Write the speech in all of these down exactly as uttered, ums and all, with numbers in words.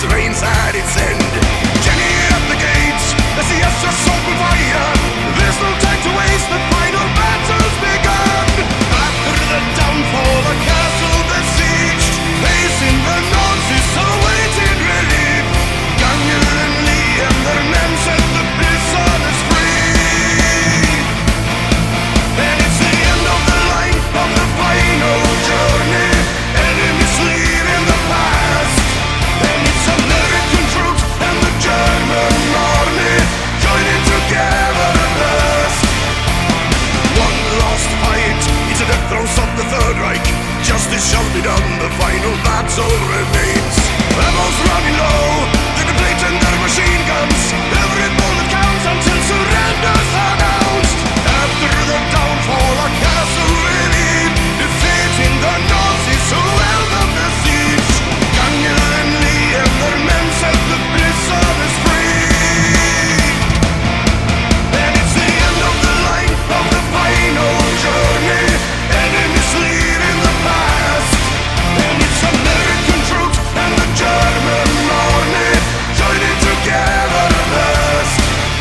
reigns at its end. Jenny at the gates, as the Essos open fire. There's no time to waste, the final battle's begun. After the downfall, the castle besieged, facing the Nazis awaiting relief. Daniel and Lee and their men set the prisoners free. And it's the end of the line of the final journey. Enemies leaving the past. And it's American troops and the German army joining together at last. One last fight, it's the death throes of the Third Reich. Justice shall be done, the final battle remains. Rebels running low, they're depleting their machine guns. Every bullet counts until surrender's announced. After the downfall, a castle relieved, defeating the Nazis who held up the siege. Daniel and Lee and their men set the prisoners free. And it's the end of the line of the final journey. Enemies leaving the past. And it's American troops and the German army joining together at last.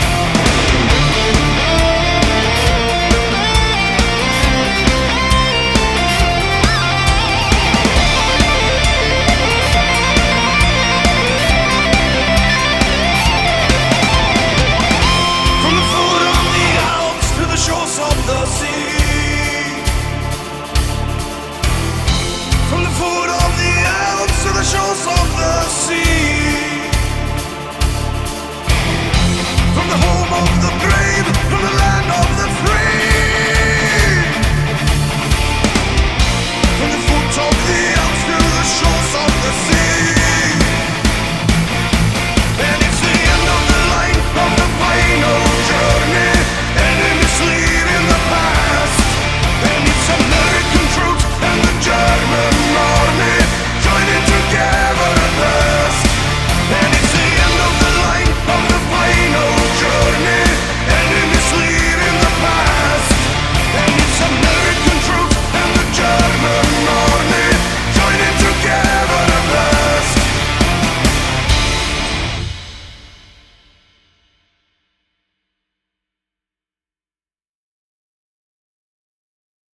From the foot of the Alps to the shores of the sea. From the foot of the Alps to the shores of the sea. From the home of the brave, from the land of the free.